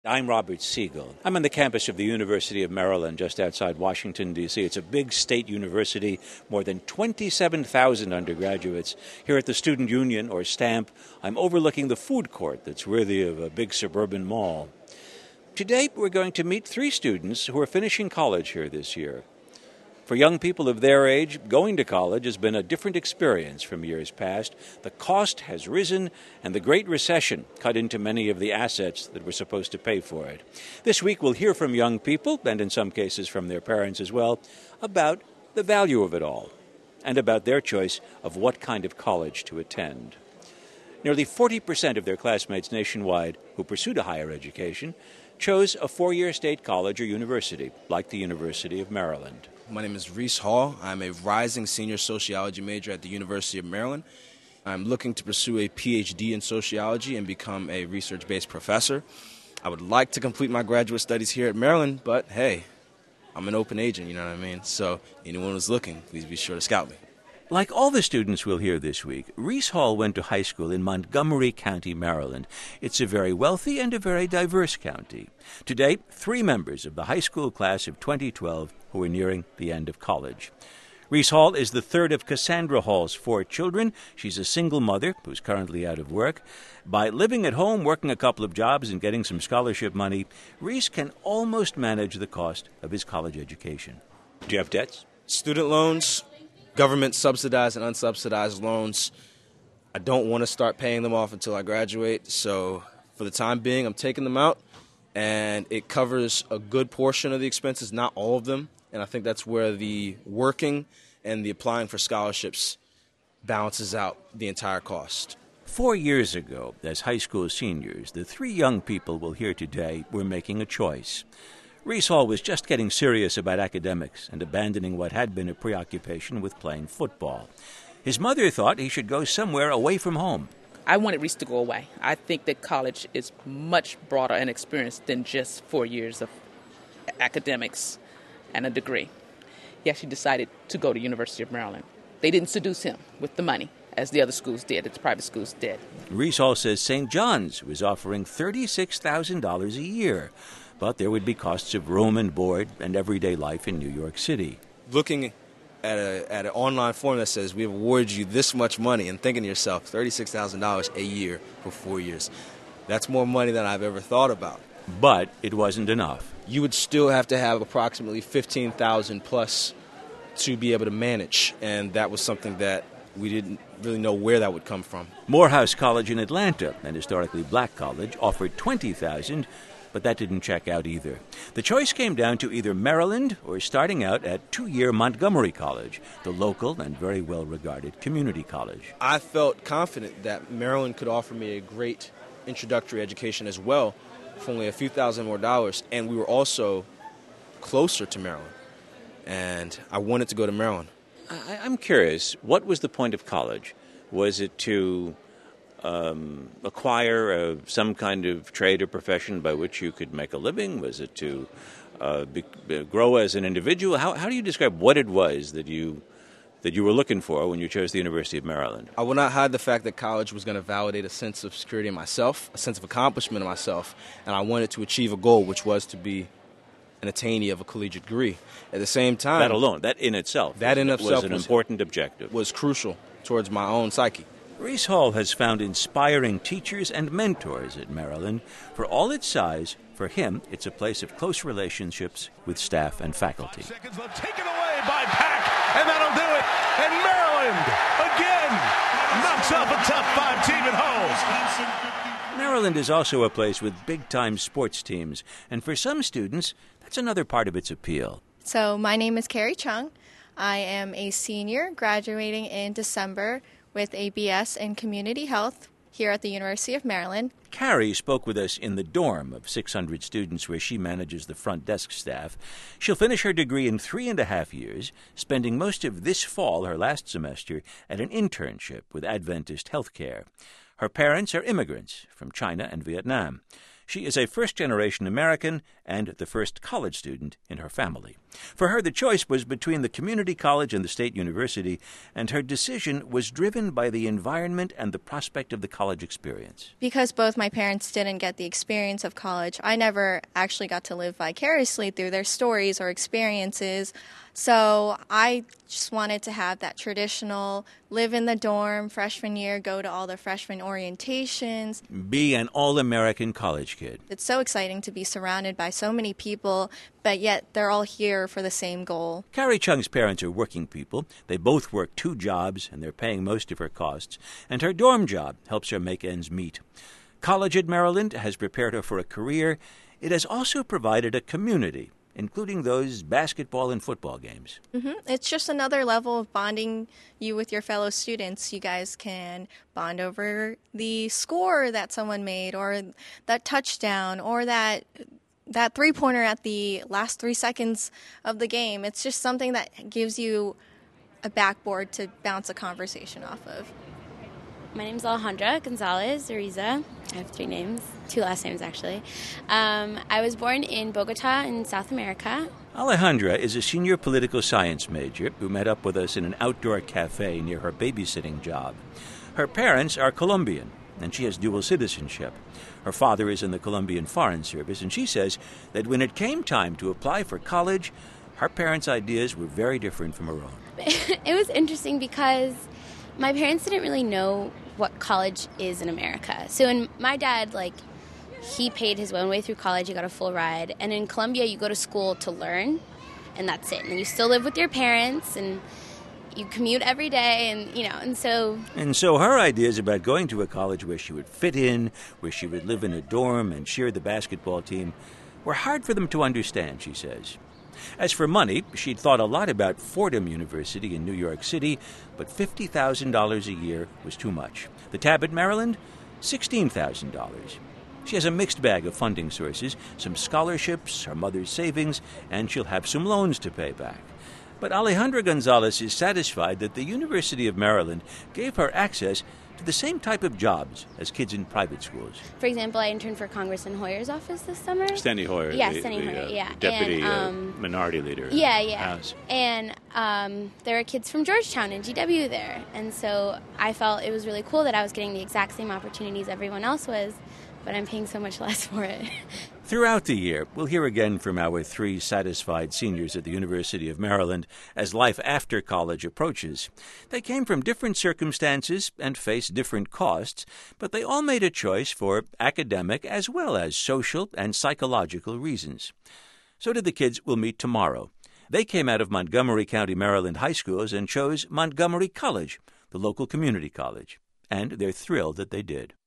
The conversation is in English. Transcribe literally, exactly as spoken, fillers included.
I'm Robert Siegel. I'm on the campus of the University of Maryland, just outside Washington, D C It's a big state university, more than twenty-seven thousand undergraduates. Here at the Student Union, or STAMP, I'm overlooking the food court that's worthy of a big suburban mall. Today, we're going to meet three students who are finishing college here this year. For young people of their age, going to college has been a different experience from years past. The cost has risen, and the Great Recession cut into many of the assets that were supposed to pay for it. This week, we'll hear from young people, and in some cases from their parents as well, about the value of it all, and about their choice of what kind of college to attend. Nearly forty percent of their classmates nationwide who pursued a higher education chose a four-year state college or university, like the University of Maryland. My name is Reese Hall. I'm a rising senior sociology major at the University of Maryland. I'm looking to pursue a P H D in sociology and become a research-based professor. I would like to complete my graduate studies here at Maryland, but hey, I'm an open agent, you know what I mean? So anyone who's looking, please be sure to scout me. Like all the students we'll hear this week, Reese Hall went to high school in Montgomery County, Maryland. It's a very wealthy and a very diverse county. To date, three members of the high school class of twenty twelve who are nearing the end of college. Reese Hall is the third of Cassandra Hall's four children. She's a single mother who's currently out of work. By living at home, working a couple of jobs, and getting some scholarship money, Reese can almost manage the cost of his college education. Do you have debts? Student loans, government subsidized and unsubsidized loans. I don't want to start paying them off until I graduate, so for the time being, I'm taking them out, and it covers a good portion of the expenses, not all of them, and I think that's where the working and the applying for scholarships balances out the entire cost. Four years ago, as high school seniors, the three young people we'll hear today were making a choice. Reese Hall was just getting serious about academics and abandoning what had been a preoccupation with playing football. His mother thought he should go somewhere away from home. I wanted Reese to go away. I think that college is much broader an experience than just four years of academics and a degree. He actually decided to go to University of Maryland. They didn't seduce him with the money, as the other schools did, as the private schools did. Reese Hall says Saint John's was offering thirty-six thousand dollars a year, but there would be costs of room and board and everyday life in New York City. Looking at a at an online form that says we've awarded you this much money and thinking to yourself, thirty-six thousand dollars a year for four years. That's more money than I've ever thought about. But it wasn't enough. You would still have to have approximately fifteen thousand dollars plus to be able to manage, and that was something that we didn't really know where that would come from. Morehouse College in Atlanta, an historically black college, offered twenty thousand dollars, but that didn't check out either. The choice came down to either Maryland or starting out at two-year Montgomery College, the local and very well-regarded community college. I felt confident that Maryland could offer me a great introductory education as well for only a few thousand more dollars, and we were also closer to Maryland, and I wanted to go to Maryland. I, I'm curious, what was the point of college? Was it to um, acquire uh, some kind of trade or profession by which you could make a living? Was it to uh, be, grow as an individual? How, how do you describe what it was that you that you were looking for when you chose the University of Maryland? I will not hide the fact that college was going to validate a sense of security in myself, a sense of accomplishment in myself, and I wanted to achieve a goal, which was to be an attainee of a collegiate degree. At the same time, that alone, that in itself, that in was, itself was an was, important objective. Was crucial towards my own psyche. Reese Hall has found inspiring teachers and mentors at Maryland. For all its size, for him, it's a place of close relationships with staff and faculty. Five seconds left, taken away by Pack, and that'll do it. And Maryland, again, knocks off a top five team at home. Maryland is also a place with big-time sports teams, and for some students, that's another part of its appeal. So my name is Carrie Chung. I am a senior graduating in December with a B S in Community Health here at the University of Maryland. Carrie spoke with us in the dorm of six hundred students where she manages the front desk staff. She'll finish her degree in three and a half years, spending most of this fall, her last semester, at an internship with Adventist Healthcare. Her parents are immigrants from China and Vietnam. She is a first-generation American and the first college student in her family. For her, the choice was between the community college and the state university, and her decision was driven by the environment and the prospect of the college experience. Because both my parents didn't get the experience of college, I never actually got to live vicariously through their stories or experiences. So I just wanted to have that traditional live in the dorm freshman year, go to all the freshman orientations. Be an all-American college kid. It's so exciting to be surrounded by so many people, but yet they're all here for the same goal. Carrie Chung's parents are working people. They both work two jobs, and they're paying most of her costs. And her dorm job helps her make ends meet. College at Maryland has prepared her for a career. It has also provided a community, including those basketball and football games. Mm-hmm. It's just another level of bonding you with your fellow students. You guys can bond over the score that someone made, or that touchdown, or that that three-pointer at the last three seconds of the game. It's just something that gives you a backboard to bounce a conversation off of. My name's Alejandra Gonzalez Ariza. I have three names, two last names actually. Um, I was born in Bogota in South America. Alejandra is a senior political science major who met up with us in an outdoor cafe near her babysitting job. Her parents are Colombian, and she has dual citizenship. Her father is in the Colombian Foreign Service, and she says that when it came time to apply for college, her parents' ideas were very different from her own. It was interesting because my parents didn't really know what college is in America. So in my dad, like, he paid his own way through college. He got a full ride. And in Colombia, you go to school to learn, and that's it. And you still live with your parents, and you commute every day, and, you know, and so... And so her ideas about going to a college where she would fit in, where she would live in a dorm and cheer the basketball team, were hard for them to understand, she says. As for money, she'd thought a lot about Fordham University in New York City, but fifty thousand dollars a year was too much. The tab at Maryland, sixteen thousand dollars. She has a mixed bag of funding sources, some scholarships, her mother's savings, and she'll have some loans to pay back. But Alejandra Gonzalez is satisfied that the University of Maryland gave her access to the same type of jobs as kids in private schools. For example, I interned for Congressman Hoyer's office this summer. Steny Hoyer. Yeah, the, Steny the, Hoyer, uh, yeah. Deputy and, um, uh, minority leader. Yeah, yeah. House. And um, there are kids from Georgetown and G W there. And so I felt it was really cool that I was getting the exact same opportunities everyone else was, but I'm paying so much less for it. Throughout the year, we'll hear again from our three satisfied seniors at the University of Maryland as life after college approaches. They came from different circumstances and faced different costs, but they all made a choice for academic as well as social and psychological reasons. So did the kids we'll meet tomorrow. They came out of Montgomery County, Maryland high schools and chose Montgomery College, the local community college. And they're thrilled that they did.